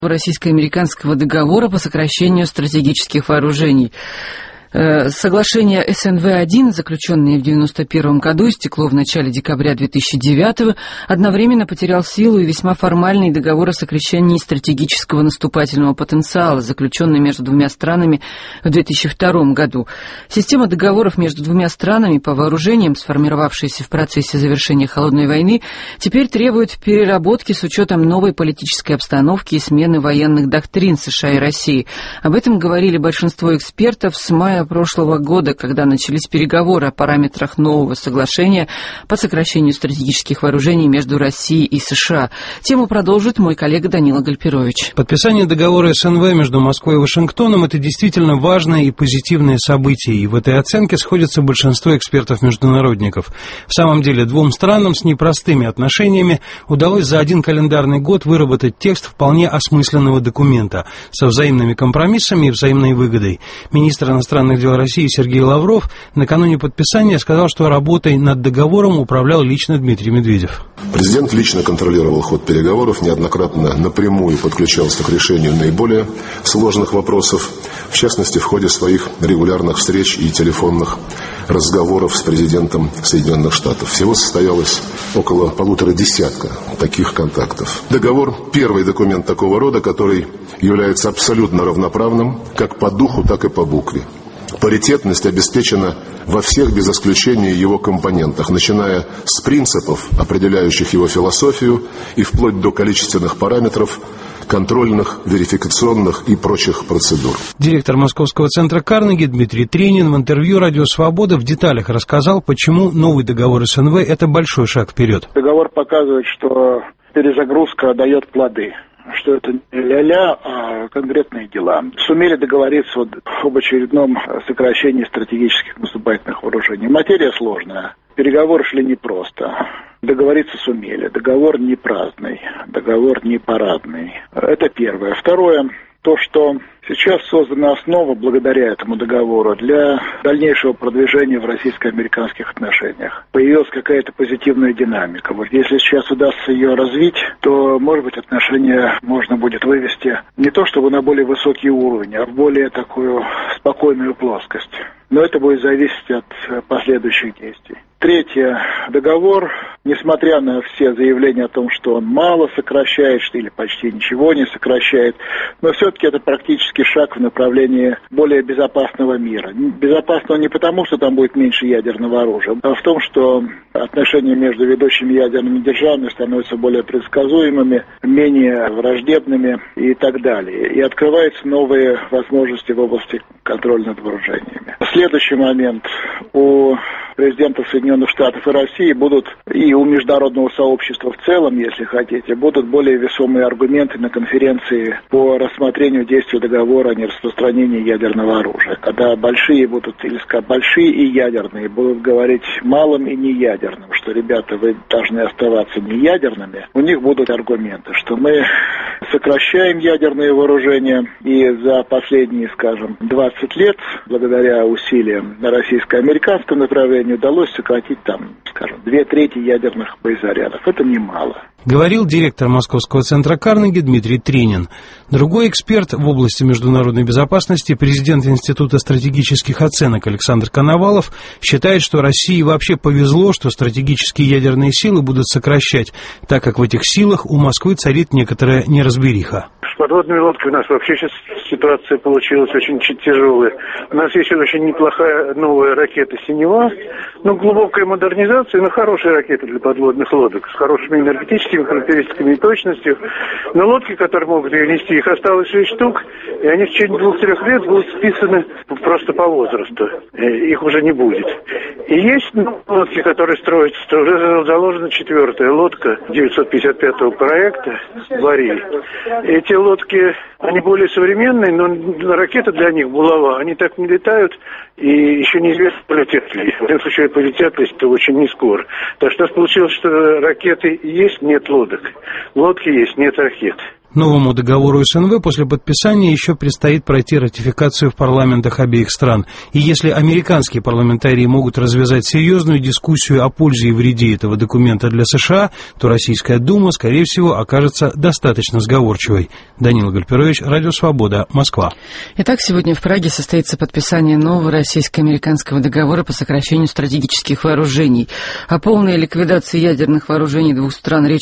российско-американского договора по сокращению стратегических вооружений. Соглашение СНВ-1, заключенное в 1991 году, истекло в начале декабря 2009-го, одновременно потерял силу и весьма формальный договор о сокращении стратегического наступательного потенциала, заключенный между двумя странами в 2002 году. Система договоров между двумя странами по вооружениям, сформировавшаяся в процессе завершения Холодной войны, теперь требует переработки с учетом новой политической обстановки и смены военных доктрин США и России. Об этом говорили большинство экспертов с мая прошлого года, когда начались переговоры о параметрах нового соглашения по сокращению стратегических вооружений между Россией и США. Тему продолжит мой коллега Данила Гальперович. Подписание договора СНВ между Москвой и Вашингтоном – это действительно важное и позитивное событие, и в этой оценке сходятся большинство экспертов-международников. В самом деле, двум странам с непростыми отношениями удалось за один календарный год выработать текст вполне осмысленного документа со взаимными компромиссами и взаимной выгодой. Министр иностранных дел России Сергей Лавров накануне подписания сказал, что работой над договором управлял лично Дмитрий Медведев. Президент лично контролировал ход переговоров, неоднократно напрямую подключался к решению наиболее сложных вопросов, в частности, в ходе своих регулярных встреч и телефонных разговоров с президентом Соединенных Штатов. Всего состоялось около 50 таких контактов. Договор – первый документ такого рода, который является абсолютно равноправным как по духу, так и по букве. Паритетность обеспечена во всех без исключения его компонентах, начиная с принципов, определяющих его философию, и вплоть до количественных параметров, контрольных, верификационных и прочих процедур. Директор Московского центра Карнеги Дмитрий Тренин в интервью «Радио Свобода» в деталях рассказал, почему новый договор СНВ – это большой шаг вперед. Договор показывает, что перезагрузка дает плоды. Что это не ля-ля, а конкретные дела. Сумели договориться об очередном сокращении стратегических наступательных вооружений. Материя сложная. Переговоры шли непросто. Договориться сумели. Договор не праздный. Договор не парадный. Это первое. Второе. То, что сейчас создана основа, благодаря этому договору, для дальнейшего продвижения в российско-американских отношениях. Появилась какая-то позитивная динамика. Вот если сейчас удастся ее развить, то, может быть, отношения можно будет вывести не то чтобы на более высокий уровень, а в более такую спокойную плоскость. Но это будет зависеть от последующих действий. Третье. Договор, несмотря на все заявления о том, что он мало сокращает, или почти ничего не сокращает, но все-таки это практически шаг в направлении более безопасного мира. Безопасного не потому, что там будет меньше ядерного оружия, а в том, что отношения между ведущими ядерными державами становятся более предсказуемыми, менее враждебными и так далее. И открываются новые возможности в области контроля над вооружениями. Следующий момент. У президентов Соединенных Штатов и России будут, и у международного сообщества в целом, если хотите, будут более весомые аргументы на конференции по рассмотрению действия договора о нераспространении ядерного оружия. Когда большие и ядерные будут говорить малым и неядерным, что, ребята, вы должны оставаться неядерными, у них будут аргументы, что мы сокращаем ядерные вооружения, и за последние, 20 лет, благодаря усилиям на российско-американском направлении, удалось сократить 2/3 ядерных боезарядов. Это немало. Говорил директор Московского центра Карнеги Дмитрий Тренин. Другой эксперт в области международной безопасности, президент Института стратегических оценок Александр Коновалов, считает, что России вообще повезло, что стратегические ядерные силы будут сокращать, так как в этих силах у Москвы царит некоторая неразбериха. С подводными лодками у нас вообще сейчас ситуация получилась очень тяжелая. У нас есть очень неплохая новая ракета «Синева», глубокая модернизация, хорошая ракета для подводных лодок с хорошими энергетическими характеристиками и точностью. Но лодки, которые могут ее нести, их осталось 6 штук, и они в течение 2-3 лет будут списаны просто по возрасту. Их уже не будет. И есть лодки, которые строятся, уже заложена 4-я лодка 955-го проекта «Борей». Эти лодки, они более современные, но ракеты для них, булава, они так не летают, и еще неизвестно, полетят ли. В этом случае полетят, если то очень не скоро. Так что у нас получилось, что ракеты есть, нет лодок. Лодки есть, нет ракет. Новому договору СНВ после подписания еще предстоит пройти ратификацию в парламентах обеих стран. И если американские парламентарии могут развязать серьезную дискуссию о пользе и вреде этого документа для США, то Российская Дума, скорее всего, окажется достаточно сговорчивой. Данила Гальперович, Радио Свобода, Москва. Итак, сегодня в Праге состоится подписание нового российско-американского договора по сокращению стратегических вооружений. О полной ликвидации ядерных вооружений двух стран речь